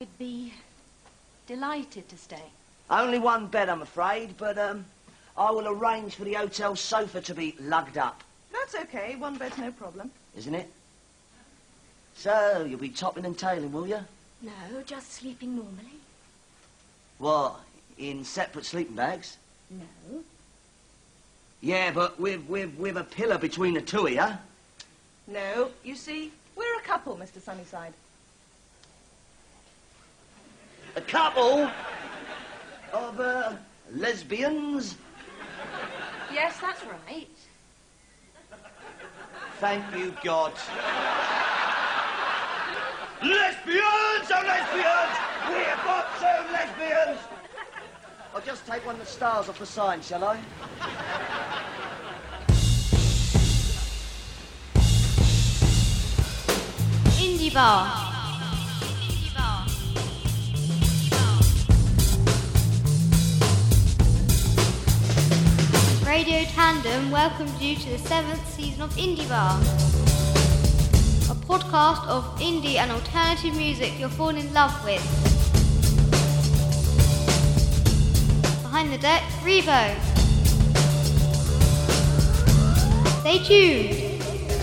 I'd be delighted to stay. Only one bed, I'm afraid, but I will arrange for the hotel sofa to be lugged up. That's okay. One bed's no problem. Isn't it? So, you'll be topping and tailing, will you? No, just sleeping normally. What, in separate sleeping bags? No. Yeah, but with a pillow between the two of you. No. You see, we're a couple, Mr. Sunnyside. A couple of, lesbians? Yes, that's right. Thank you, God. Lesbians! Oh, lesbians! We're got two lesbians! I'll just take one of the stars off the sign, shall I? Indie Bar. Radio Tandem welcomes you to the 7th season of Indie Bar, a podcast of indie and alternative music you'll fall in love with. Behind the deck, Revo. Stay tuned.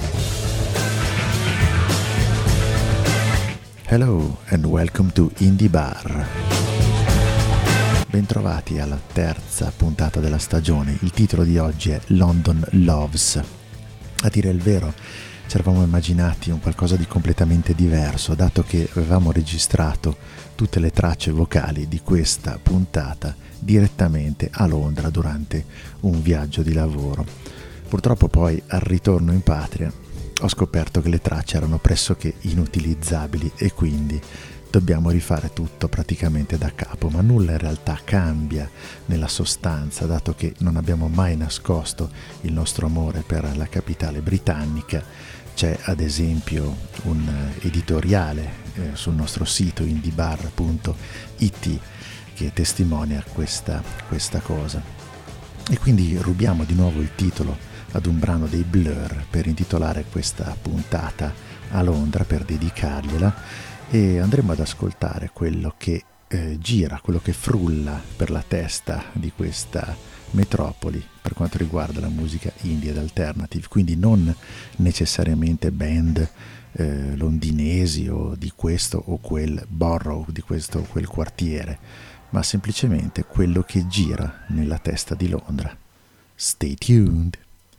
Hello and welcome to Indie Bar. Bentrovati alla terza puntata della stagione. Il titolo di oggi è London Loves. A dire il vero, ci eravamo immaginati un qualcosa di completamente diverso, dato che avevamo registrato tutte le tracce vocali di questa puntata direttamente a Londra durante un viaggio di lavoro. Purtroppo poi al ritorno in patria ho scoperto che le tracce erano pressoché inutilizzabili e quindi dobbiamo rifare tutto praticamente da capo, ma nulla in realtà cambia nella sostanza, dato che non abbiamo mai nascosto il nostro amore per la capitale britannica. C'è ad esempio un editoriale sul nostro sito indiebar.it che testimonia questa cosa. E quindi rubiamo di nuovo il titolo ad un brano dei Blur per intitolare questa puntata a Londra, per dedicargliela, e andremo ad ascoltare quello che gira, quello che frulla per la testa di questa metropoli per quanto riguarda la musica indie ed alternative, quindi non necessariamente band londinesi o di questo o quel borough, di questo o quel quartiere, ma semplicemente quello che gira nella testa di Londra. Stay tuned!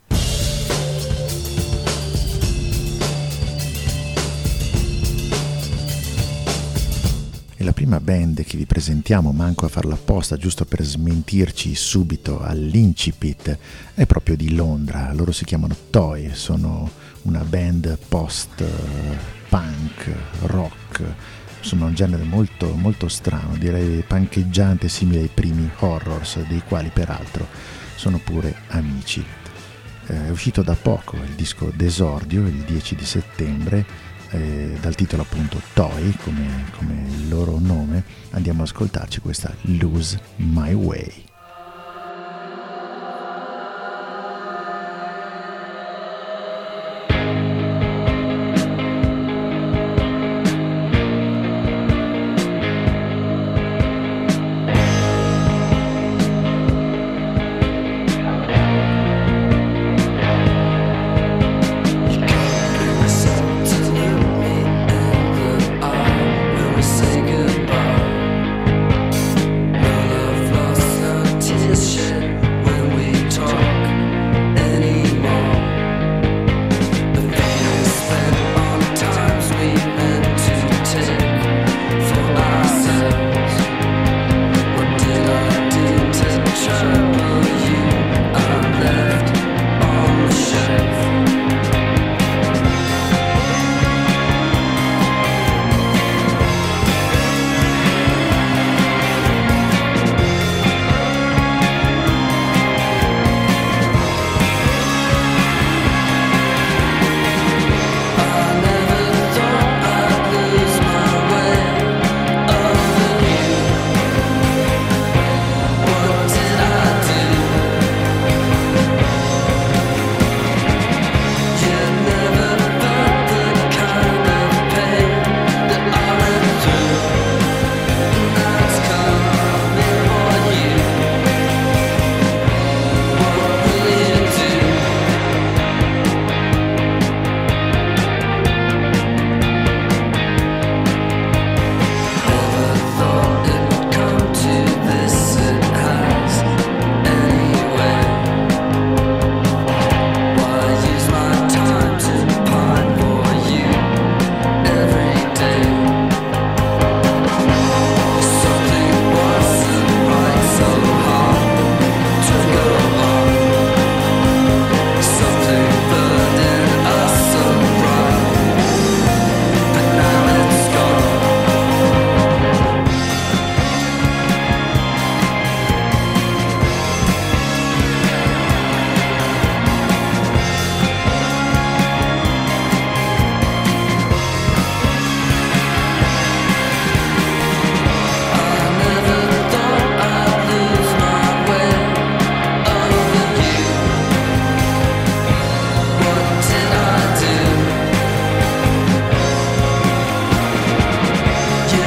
La prima band che vi presentiamo, manco a farla apposta, giusto per smentirci subito all'incipit, è proprio di Londra. Loro si chiamano Toy, sono una band post-punk, rock, sono un genere molto, molto strano, direi pancheggiante, simile ai primi Horrors, dei quali peraltro sono pure amici. È uscito da poco il disco d'esordio, il 10 di settembre, dal titolo appunto Toy, come il loro nome. Andiamo ad ascoltarci questa Lose My Way. Say goodbye. No love lost.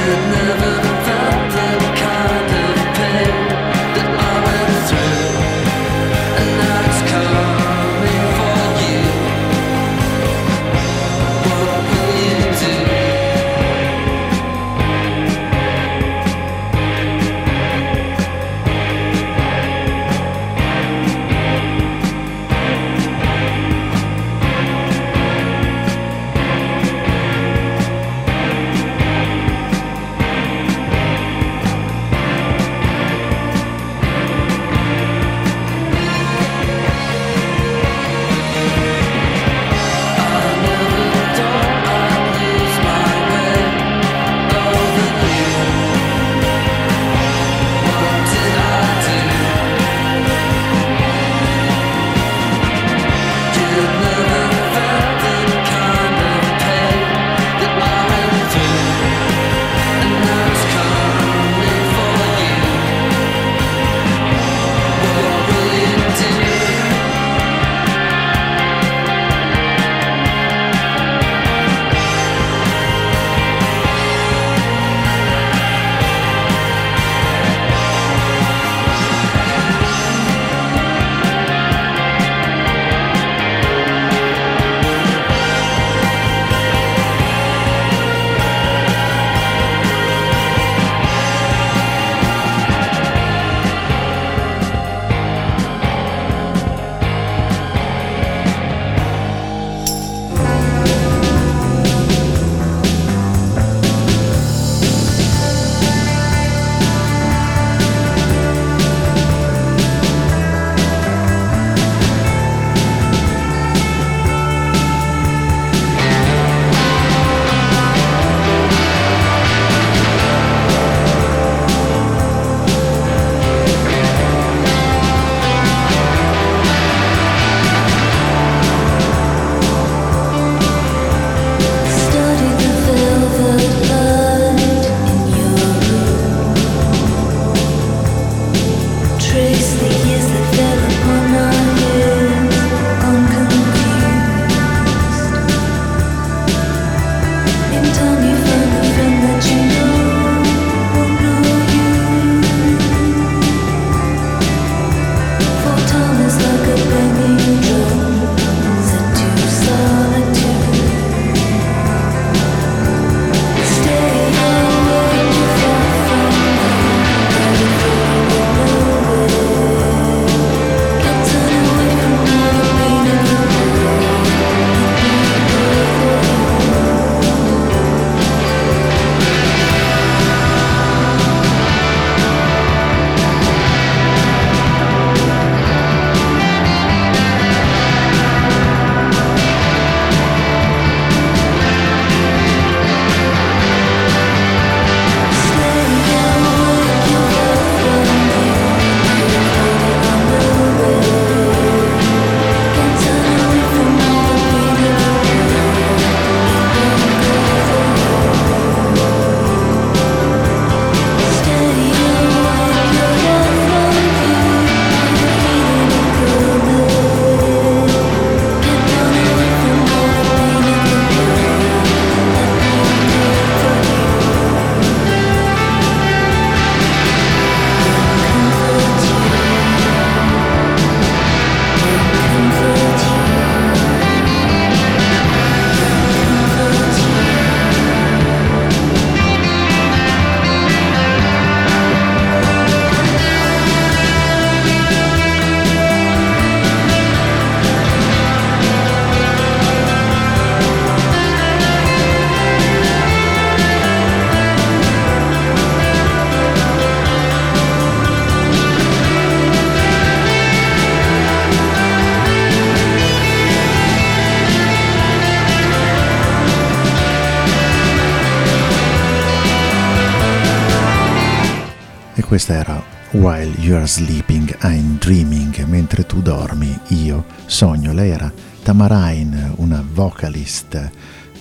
Questa era While You're Sleeping I'm Dreaming, mentre tu dormi io sogno. Lei era Tamarain, una vocalist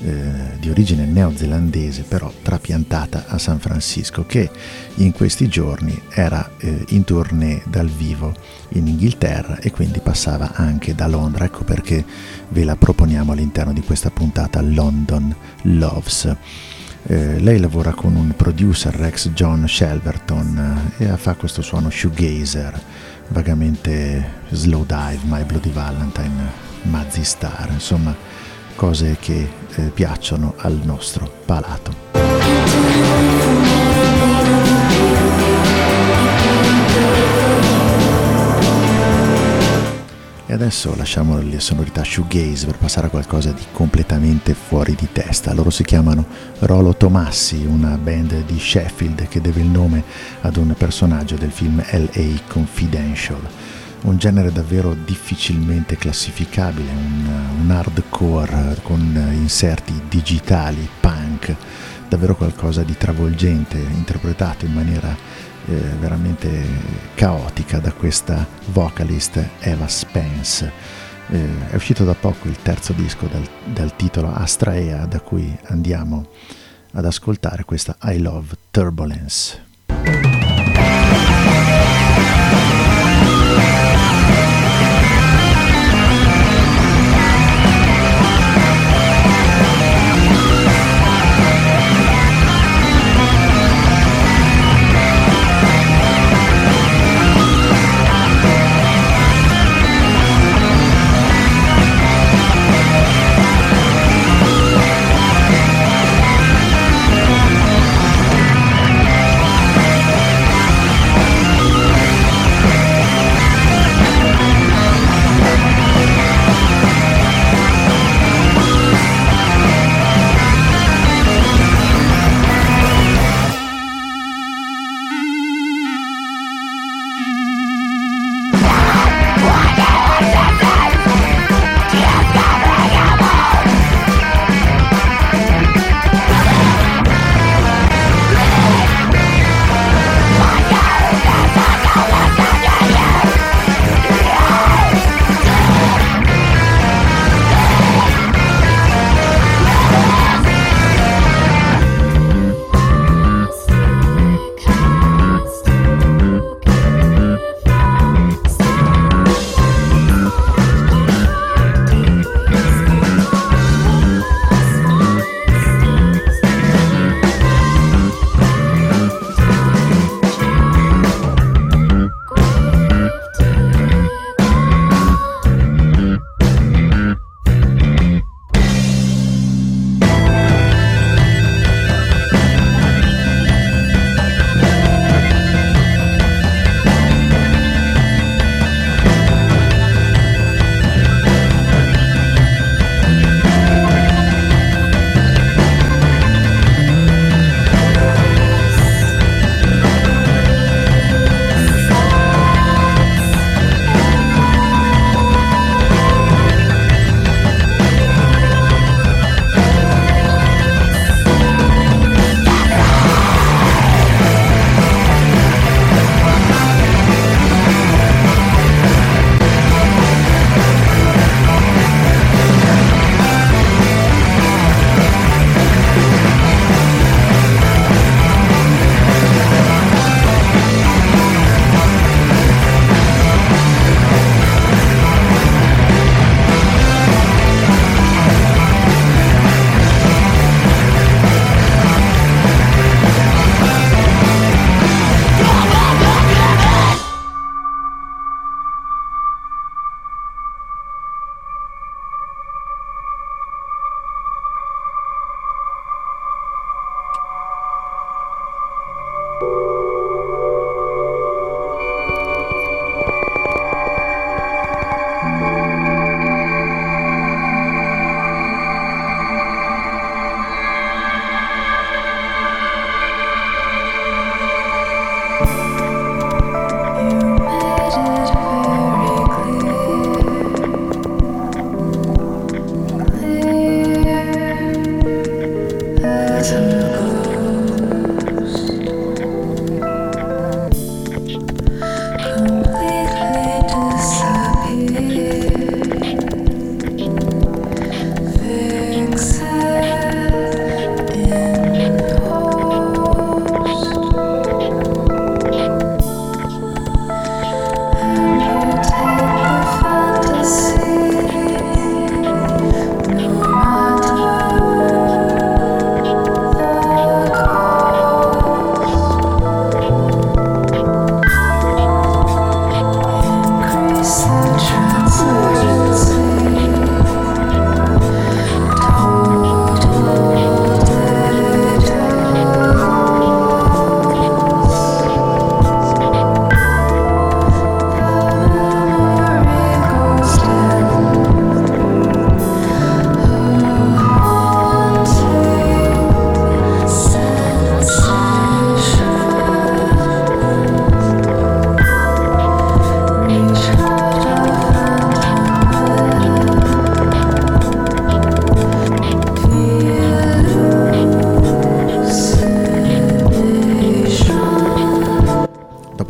di origine neozelandese, però trapiantata a San Francisco, che in questi giorni era in tournée dal vivo in Inghilterra e quindi passava anche da Londra. Ecco perché ve la proponiamo all'interno di questa puntata London Loves. Lei lavora con un producer, Rex John Shelverton, e fa questo suono shoegazer, vagamente slow dive, My Bloody Valentine, Mazzy Star, insomma cose che piacciono al nostro palato. E adesso lasciamo le sonorità shoegaze per passare a qualcosa di completamente fuori di testa. Loro si chiamano Rolo Tomassi, una band di Sheffield che deve il nome ad un personaggio del film L.A. Confidential. Un genere davvero difficilmente classificabile, un hardcore con inserti digitali, punk, davvero qualcosa di travolgente, interpretato in maniera veramente caotica da questa vocalist Eva Spence. È uscito da poco il terzo disco dal titolo Astraea, da cui andiamo ad ascoltare questa I Love Turbulence.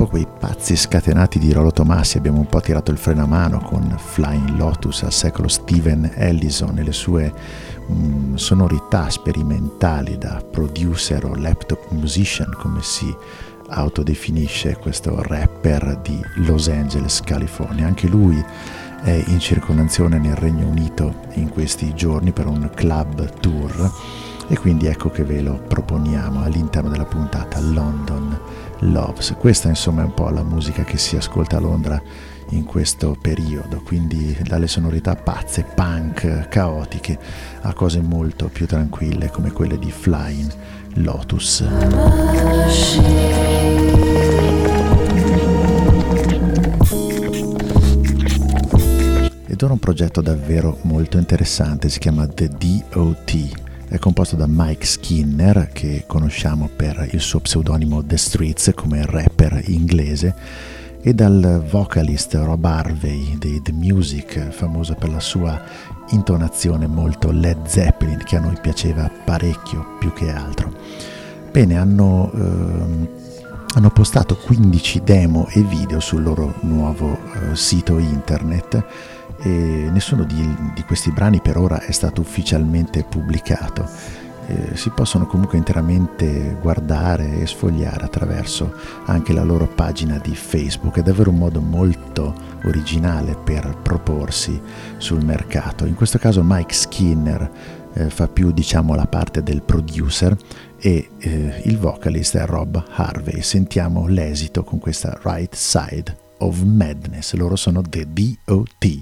po' quei pazzi scatenati di Rollo Tomassi, abbiamo un po' tirato il freno a mano con Flying Lotus, al secolo Steven Ellison e le sue sonorità sperimentali da producer o laptop musician, come si autodefinisce questo rapper di Los Angeles, California. Anche lui è in circolazione nel Regno Unito in questi giorni per un club tour, e quindi ecco che ve lo proponiamo all'interno della puntata London Loves. Questa insomma è un po' la musica che si ascolta a Londra in questo periodo, quindi dalle sonorità pazze, punk, caotiche, a cose molto più tranquille come quelle di Flying Lotus. Ed ora un progetto davvero molto interessante, si chiama The DOT. È composto da Mike Skinner, che conosciamo per il suo pseudonimo The Streets come rapper inglese, e dal vocalist Rob Harvey dei The Music, famoso per la sua intonazione molto Led Zeppelin, che a noi piaceva parecchio più che altro. Bene, hanno postato 15 demo e video sul loro nuovo sito internet, e nessuno di questi brani per ora è stato ufficialmente pubblicato. Si possono comunque interamente guardare e sfogliare attraverso anche la loro pagina di Facebook. È davvero un modo molto originale per proporsi sul mercato. In questo caso Mike Skinner fa più, diciamo, la parte del producer, e il vocalist è Rob Harvey. Sentiamo l'esito con questa Right Side of Madness. Loro sono The DOT.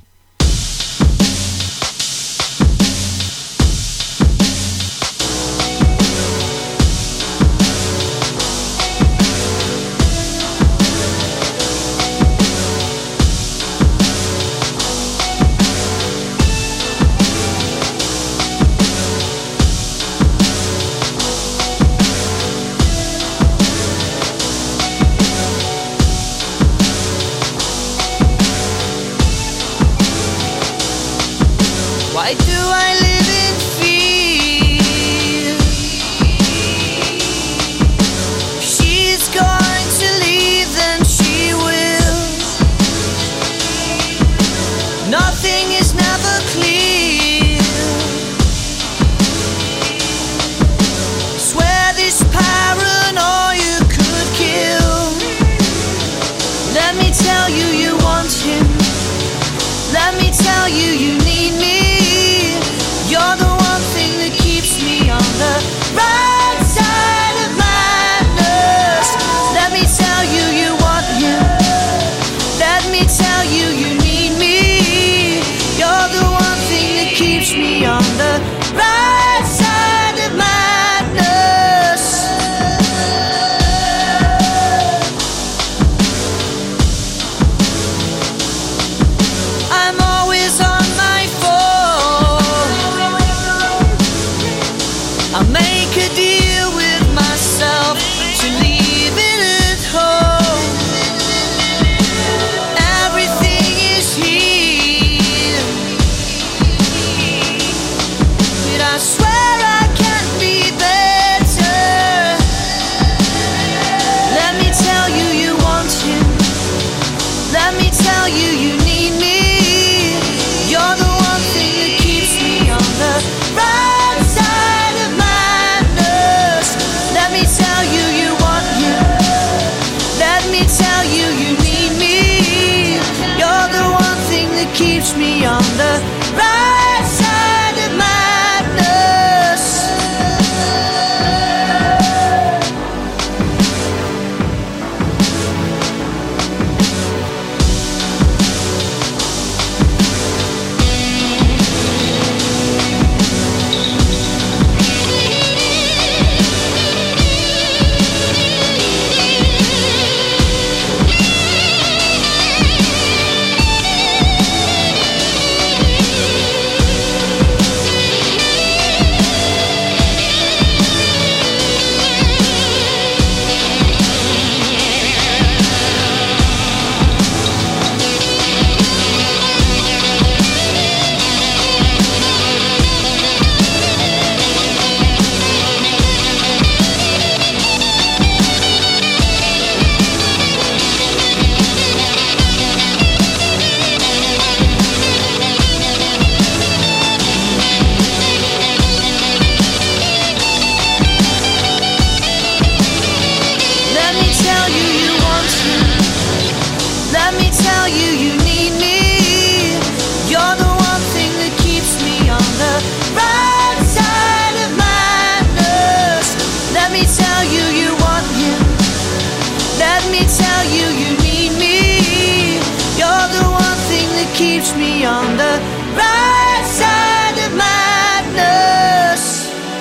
keeps me on the right side of madness.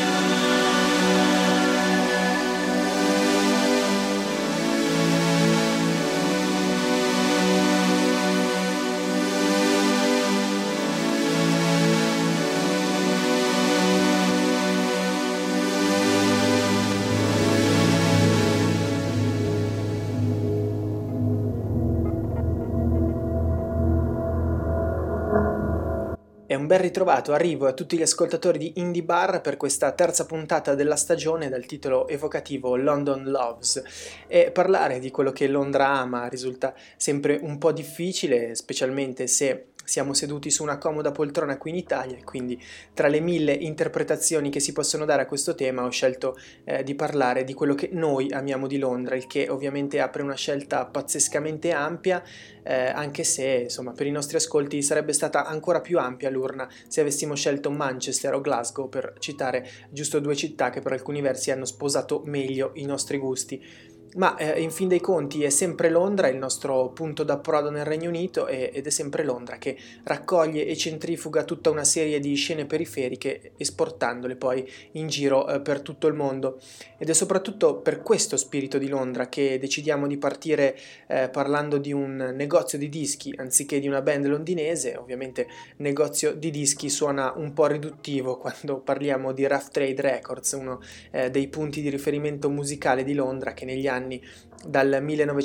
E un ben ritrovato arrivo a tutti gli ascoltatori di Indie Bar per questa terza puntata della stagione dal titolo evocativo London Loves. E parlare di quello che Londra ama risulta sempre un po' difficile, specialmente se siamo seduti su una comoda poltrona qui in Italia, e quindi tra le 1000 interpretazioni che si possono dare a questo tema ho scelto di parlare di quello che noi amiamo di Londra, il che ovviamente apre una scelta pazzescamente ampia, anche se insomma per i nostri ascolti sarebbe stata ancora più ampia l'urna se avessimo scelto Manchester o Glasgow, per citare giusto due città che per alcuni versi hanno sposato meglio i nostri gusti. Ma in fin dei conti è sempre Londra il nostro punto d'approdo nel Regno Unito, ed è sempre Londra che raccoglie e centrifuga tutta una serie di scene periferiche, esportandole poi in giro per tutto il mondo. Ed è soprattutto per questo spirito di Londra che decidiamo di partire parlando di un negozio di dischi anziché di una band londinese. Ovviamente negozio di dischi suona un po' riduttivo quando parliamo di Rough Trade Records, uno dei punti di riferimento musicale di Londra che negli anni dal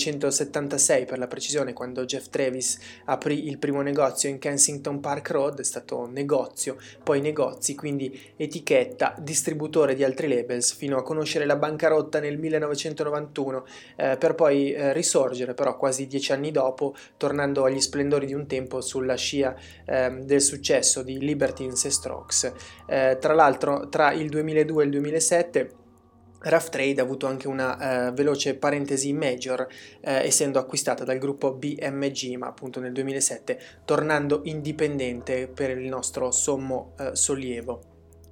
1976 per la precisione, quando Jeff Travis aprì il primo negozio in Kensington Park Road, è stato negozio, poi negozi, quindi etichetta, distributore di altri labels, fino a conoscere la bancarotta nel 1991, per poi risorgere però quasi 10 anni dopo, tornando agli splendori di un tempo sulla scia del successo di Libertines e Strokes. Tra l'altro tra il 2002 e il 2007 Rough Trade ha avuto anche una veloce parentesi major, essendo acquistata dal gruppo BMG, ma appunto nel 2007 tornando indipendente per il nostro sommo sollievo.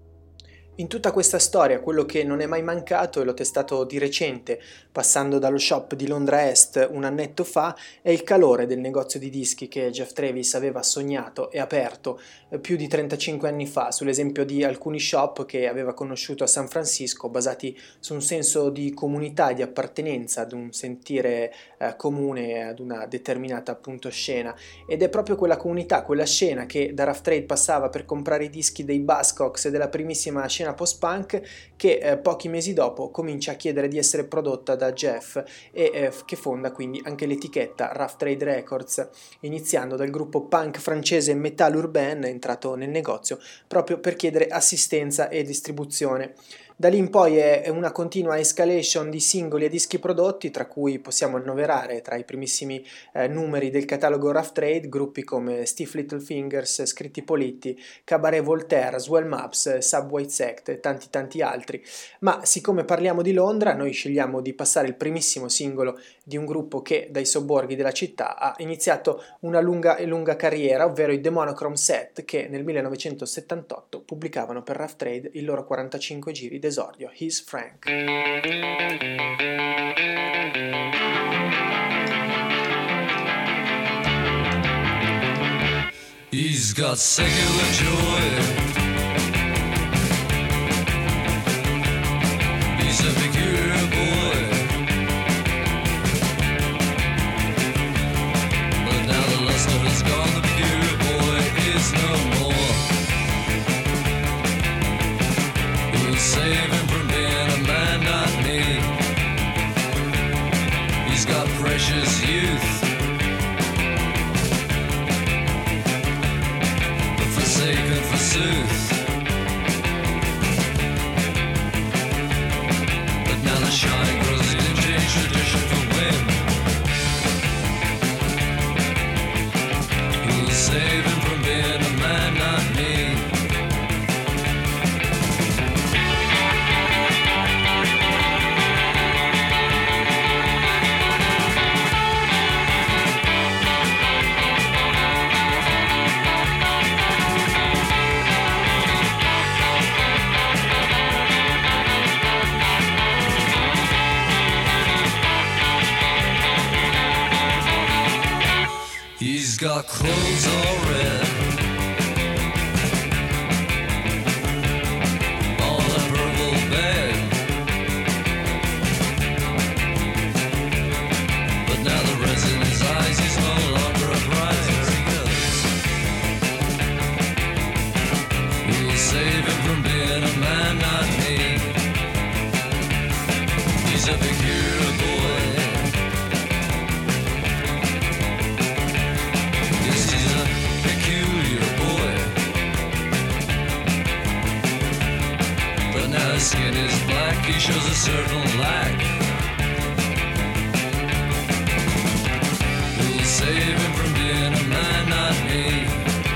In tutta questa storia quello che non è mai mancato, e l'ho testato di recente passando dallo shop di Londra Est un annetto fa, è il calore del negozio di dischi che Jeff Travis aveva sognato e aperto più di 35 anni fa, sull'esempio di alcuni shop che aveva conosciuto a San Francisco, basati su un senso di comunità, di appartenenza, ad un sentire comune, ad una determinata appunto scena. Ed è proprio quella comunità, quella scena che da Rough Trade passava per comprare i dischi dei Buzzcocks e della primissima scena post-punk, che pochi mesi dopo comincia a chiedere di essere prodotta da Jeff, e che fonda quindi anche l'etichetta Rough Trade Records, iniziando dal gruppo punk francese Metal Urbain, entrato nel negozio proprio per chiedere assistenza e distribuzione. Da lì in poi è una continua escalation di singoli e dischi prodotti, tra cui possiamo annoverare tra i primissimi numeri del catalogo Rough Trade gruppi come Stiff Little Fingers, Scritti Politti, Cabaret Voltaire, Swell Maps, Subway Sect e tanti altri. Ma siccome parliamo di Londra, noi scegliamo di passare il primissimo singolo di un gruppo che dai sobborghi della città ha iniziato una lunga carriera, ovvero i The Monochrome Set, che nel 1978 pubblicavano per Rough Trade il loro 45 giri d'esordio, He's Frank. He's got secular joy. He's a peculiar boy. But now the luster has gone, the peculiar boy is no more. Who'll save him from being a man, not me? He's got precious youth, forsaken forsooth. But now the shine grows in change tradition for whim. Who'll save him from being a man, not me? our clothes all red. On a purple bed. But now the rest in his eyes, he's no longer a prize. We'll save him from being a man, not me. He's a peculiar boy. Yes, he's a peculiar boy. But now his skin is black, he shows a certain lack. We'll save him from being a man, not me.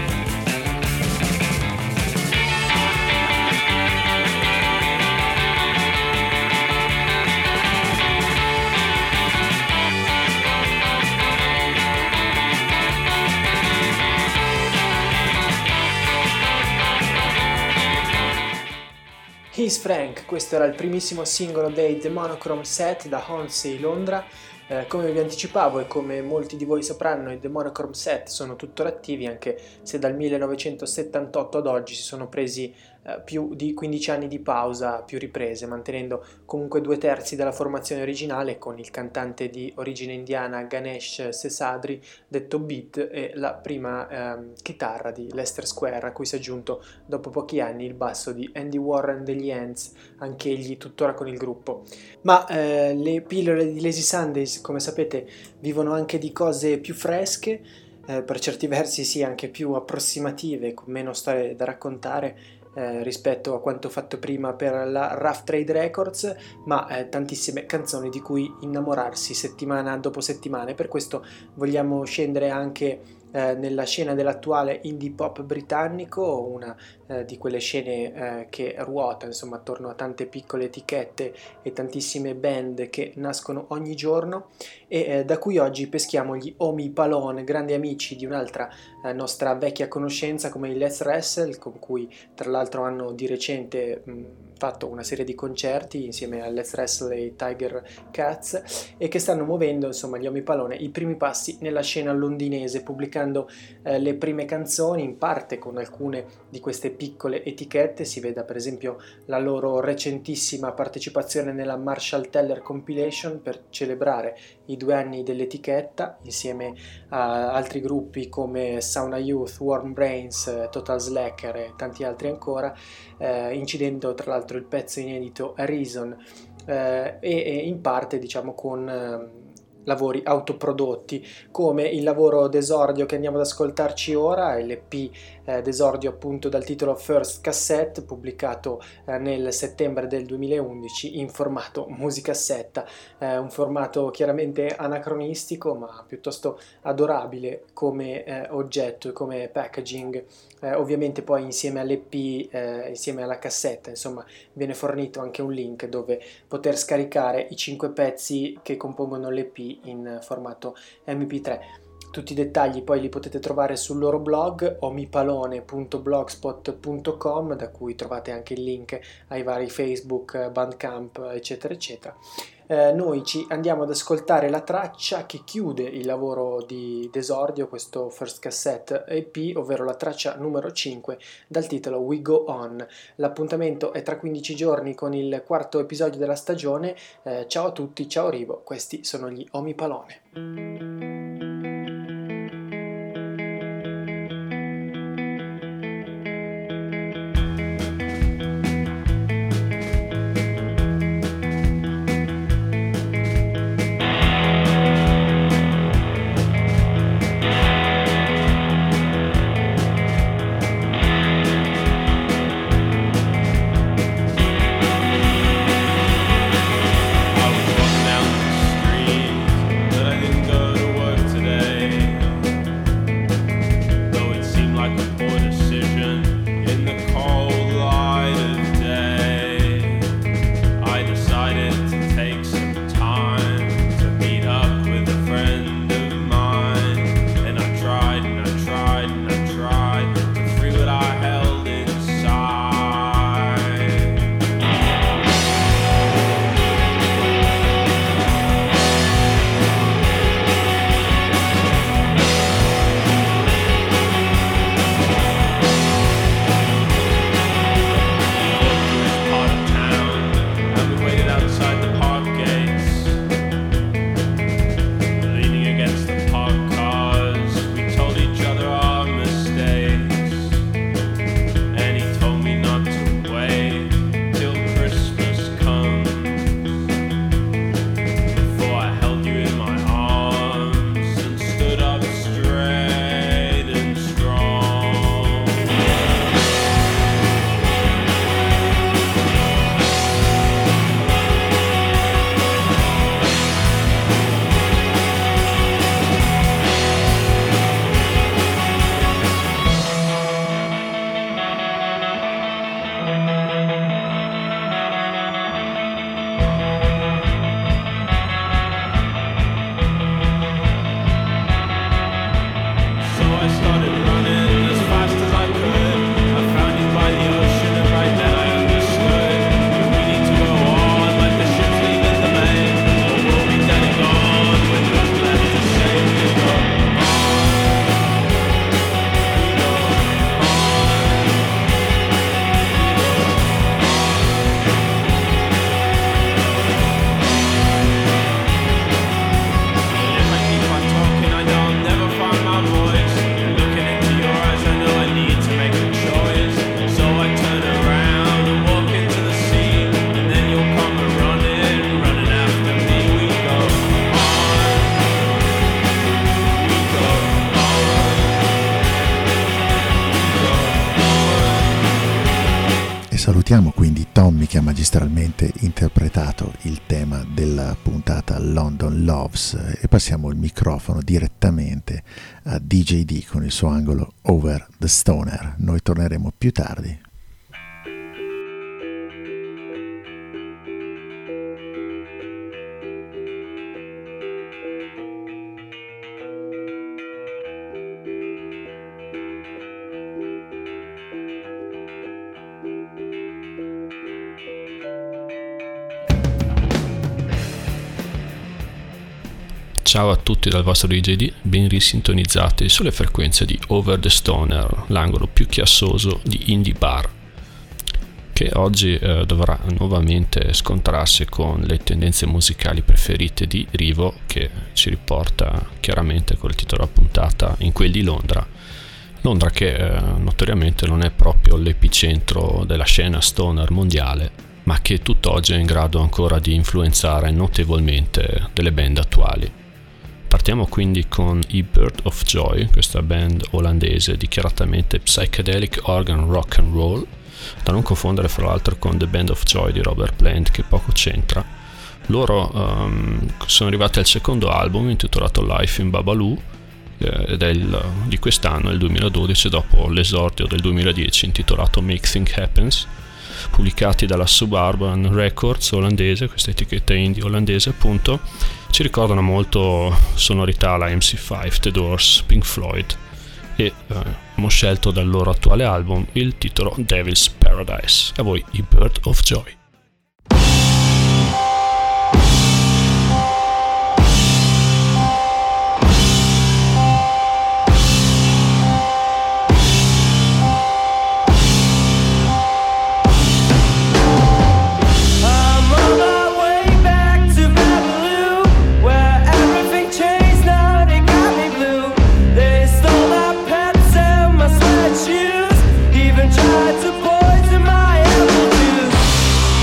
He's Frank, questo era il primissimo singolo dei The Monochrome Set da Hornsey, Londra. Come vi anticipavo e come molti di voi sapranno, i The Monochrome Set sono tuttora attivi, anche se dal 1978 ad oggi si sono presi più di 15 anni di pausa a più riprese, mantenendo comunque 2/3 della formazione originale, con il cantante di origine indiana Ganesh Seshadri, detto Beat, e la prima chitarra di Lester Square, a cui si è aggiunto dopo pochi anni il basso di Andy Warren degli Ants, anch'egli tuttora con il gruppo. Ma le pillole di Lazy Sundays, come sapete, vivono anche di cose più fresche, per certi versi sì, anche più approssimative, con meno storie da raccontare rispetto a quanto fatto prima per la Rough Trade Records, ma tantissime canzoni di cui innamorarsi settimana dopo settimana. E per questo vogliamo scendere anche nella scena dell'attuale indie pop britannico, una di quelle scene che ruota insomma attorno a tante piccole etichette e tantissime band che nascono ogni giorno, e da cui oggi peschiamo gli Omi Palone, grandi amici di un'altra nostra vecchia conoscenza come i Let's Wrestle, con cui tra l'altro hanno di recente fatto una serie di concerti insieme a Let's Wrestle e Tiger Cats, e che stanno muovendo insomma gli Omi Palone i primi passi nella scena londinese, pubblicando le prime canzoni in parte con alcune di queste piccole etichette. Si veda per esempio la loro recentissima partecipazione nella Marshall Teller Compilation per celebrare i 2 anni dell'etichetta, insieme a altri gruppi come Sauna Youth, Warm Brains, Total Slacker e tanti altri ancora, incidendo tra l'altro il pezzo inedito A Reason, e in parte diciamo con lavori autoprodotti, come il lavoro d'esordio che andiamo ad ascoltarci ora, l'EP d'esordio appunto dal titolo First Cassette, pubblicato nel settembre del 2011 in formato musicassetta, un formato chiaramente anacronistico ma piuttosto adorabile come oggetto e come packaging. Ovviamente poi insieme all'EP, insieme alla cassetta, insomma, viene fornito anche un link dove poter scaricare i 5 pezzi che compongono l'EP in formato MP3. Tutti i dettagli poi li potete trovare sul loro blog omipalone.blogspot.com, da cui trovate anche il link ai vari Facebook, Bandcamp, eccetera eccetera. Noi ci andiamo ad ascoltare la traccia che chiude il lavoro di d'esordio, questo First Cassette EP, ovvero la traccia numero 5 dal titolo We Go On. L'appuntamento è tra 15 giorni con il 4º episodio della stagione. Ciao a tutti, ciao Rivo, questi sono gli Omi Palone. But I didn't go to che ha magistralmente interpretato il tema della puntata London Loves, e passiamo il microfono direttamente a DJ D con il suo angolo Over the Stoner. Noi torneremo più tardi. Ciao a tutti dal vostro DJD, ben risintonizzati sulle frequenze di Over the Stoner, l'angolo più chiassoso di Indie Bar, che oggi dovrà nuovamente scontrarsi con le tendenze musicali preferite di Rivo, che ci riporta chiaramente col titolo della puntata in quel di Londra. Londra che notoriamente non è proprio l'epicentro della scena stoner mondiale, ma che tutt'oggi è in grado ancora di influenzare notevolmente delle band attuali. Partiamo quindi con i Bird of Joy, questa band olandese dichiaratamente psychedelic organ rock and roll, da non confondere fra l'altro con The Band of Joy di Robert Plant, che poco c'entra. Loro sono arrivati al secondo album intitolato Life in Babalu, ed è di quest'anno, il 2012, dopo l'esordio del 2010 intitolato Make Things Happens, pubblicati dalla Suburban Records olandese, questa etichetta indie olandese appunto. Ci ricordano molto sonorità la MC5, The Doors, Pink Floyd, e abbiamo scelto dal loro attuale album il titolo Devil's Paradise. A voi i Bird of Joy. Even tried to poison my apple juice.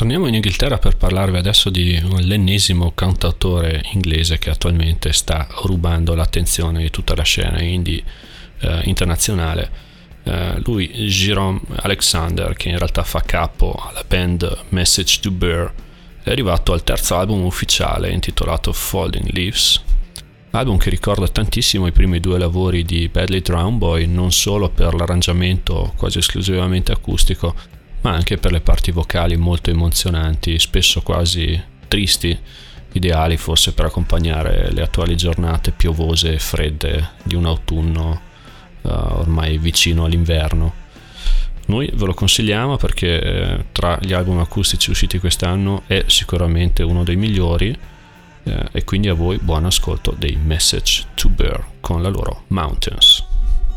Torniamo in Inghilterra per parlarvi adesso di l'ennesimo cantautore inglese che attualmente sta rubando l'attenzione di tutta la scena indie internazionale. Lui, Jerome Alexander, che in realtà fa capo alla band Message to Bear, è arrivato al terzo album ufficiale intitolato Falling Leaves, album che ricorda tantissimo i primi due lavori di Badly Drowned Boy, non solo per l'arrangiamento quasi esclusivamente acustico, ma anche per le parti vocali molto emozionanti, spesso quasi tristi, ideali forse per accompagnare le attuali giornate piovose e fredde di un autunno ormai vicino all'inverno. Noi ve lo consigliamo perché tra gli album acustici usciti quest'anno è sicuramente uno dei migliori, e quindi a voi buon ascolto dei Message to Bear con la loro Mountains.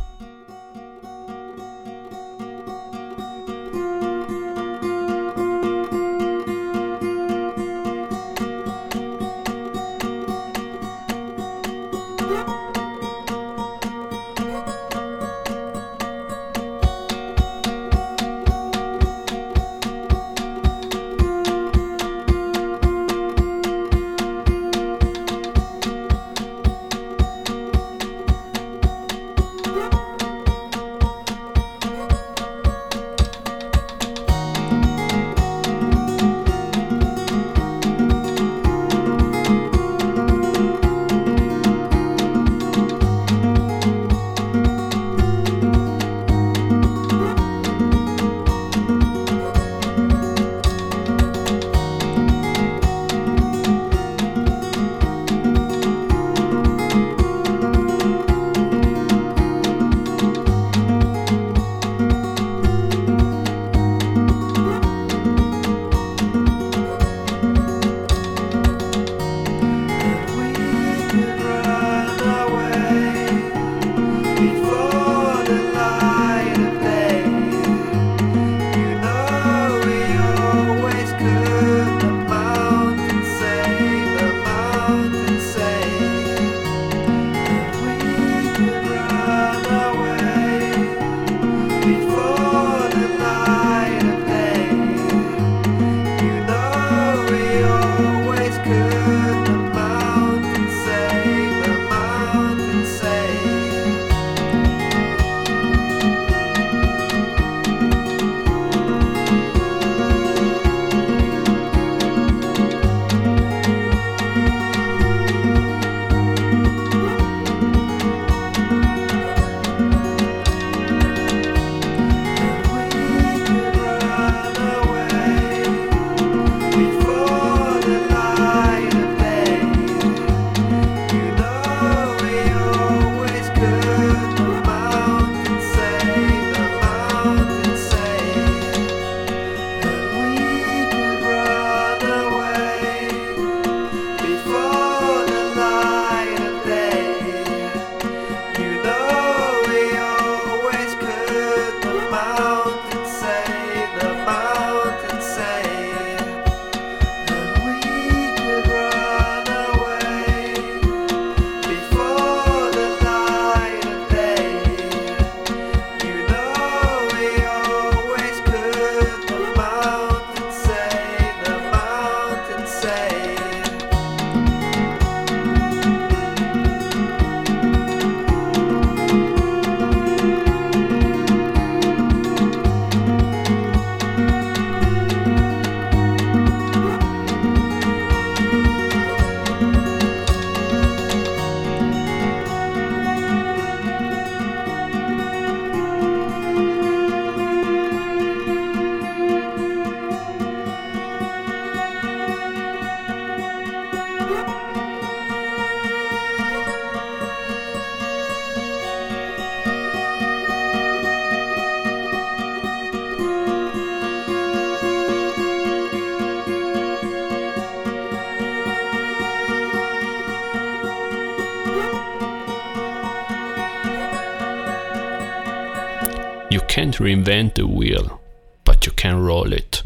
You can't reinvent the wheel, but you can roll it.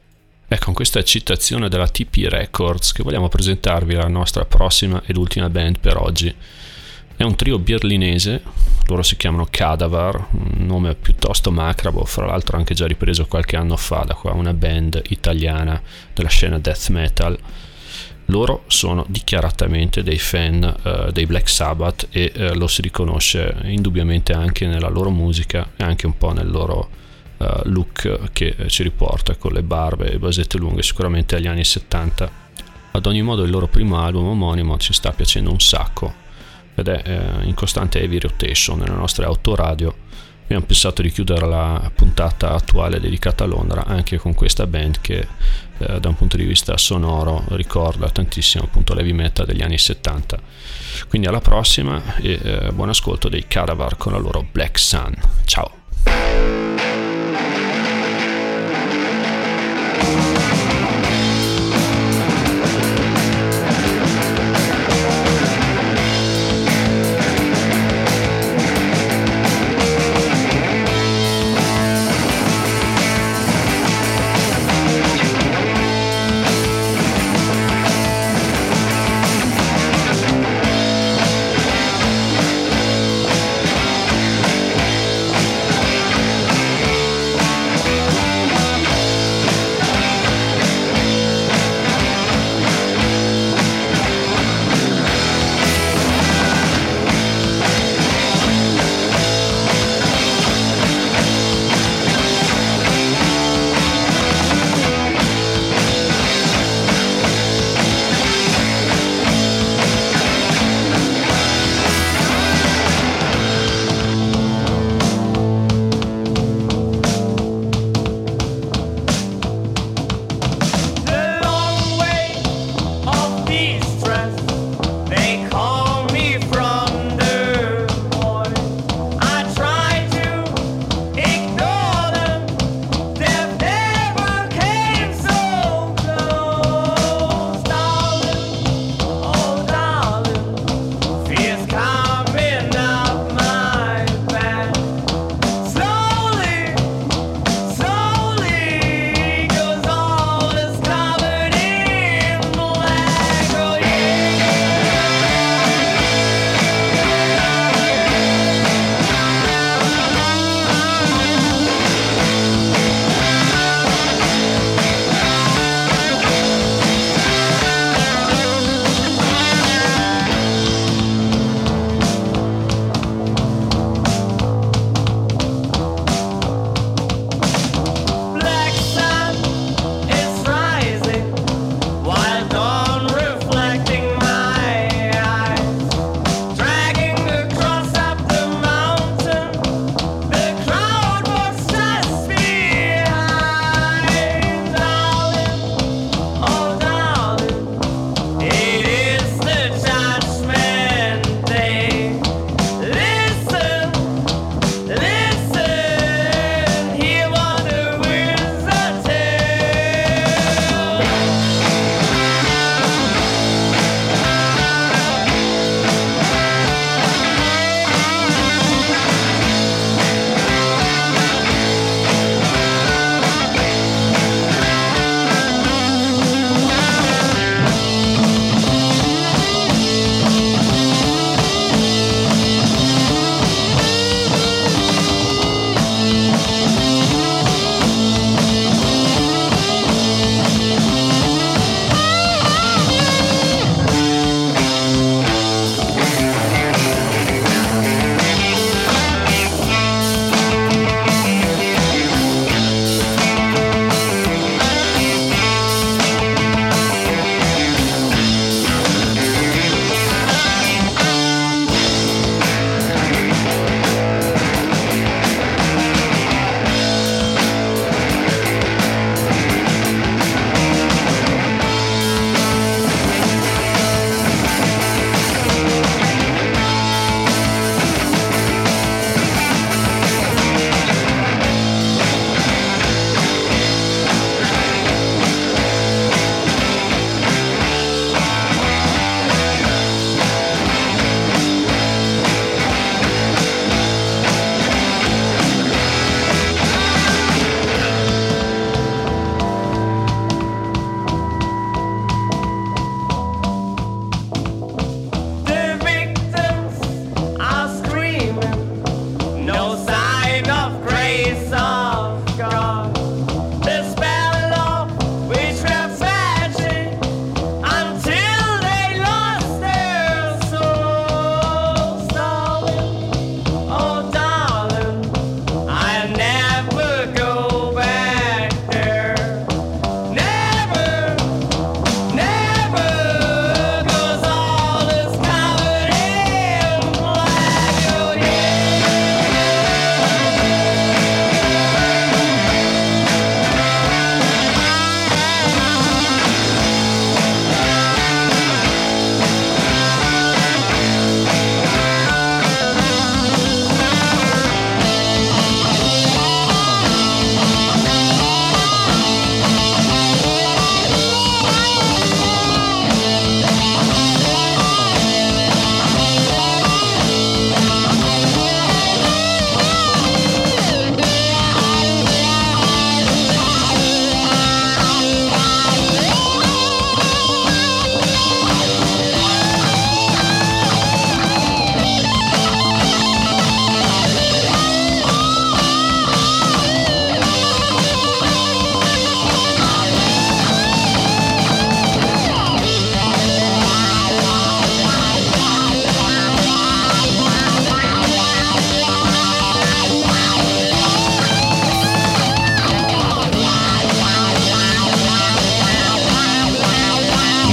È con questa citazione della TP Records che vogliamo presentarvi la nostra prossima ed ultima band per oggi. È un trio berlinese, loro si chiamano Cadaver, un nome piuttosto macabro, fra l'altro anche già ripreso qualche anno fa da qua, una band italiana della scena death metal. Loro sono dichiaratamente dei fan dei Black Sabbath e lo si riconosce indubbiamente anche nella loro musica e anche un po' nel loro look che ci riporta con le barbe e basette lunghe sicuramente agli anni 70. Ad ogni modo il loro primo album omonimo ci sta piacendo un sacco ed è in costante heavy rotation nelle nostre autoradio. Abbiamo pensato di chiudere la puntata attuale dedicata a Londra anche con questa band che da un punto di vista sonoro ricorda tantissimo appunto l'heavy metal degli anni 70. Quindi alla prossima e buon ascolto dei Cadaver con la loro Black Sun. Ciao.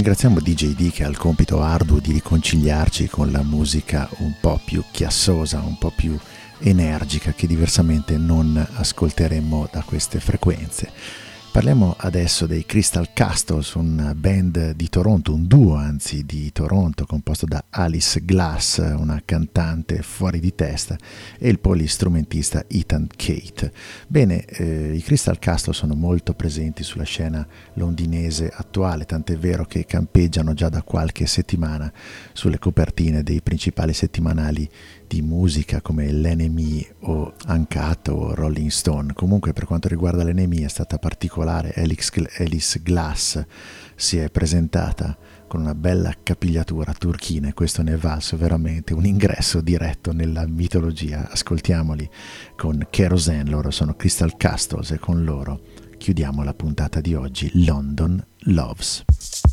ringraziamo DJD che ha il compito arduo di riconciliarci con la musica un po' più chiassosa, un po' più energica che diversamente non ascolteremmo da queste frequenze. Parliamo adesso dei Crystal Castles, una band di Toronto, un duo anzi di Toronto composto da Alice Glass, una cantante fuori di testa, e il polistrumentista Ethan Kate. Bene, i Crystal Castles sono molto presenti sulla scena londinese attuale, tant'è vero che campeggiano già da qualche settimana sulle copertine dei principali settimanali di musica come l'NME o Uncut o Rolling Stone. Comunque, per quanto riguarda l'NME è stata particolare. Alice Glass si è presentata con una bella capigliatura turchina e questo ne è valso veramente un ingresso diretto nella mitologia. Ascoltiamoli con Kerosene, loro sono Crystal Castles e con loro chiudiamo la puntata di oggi, London Loves.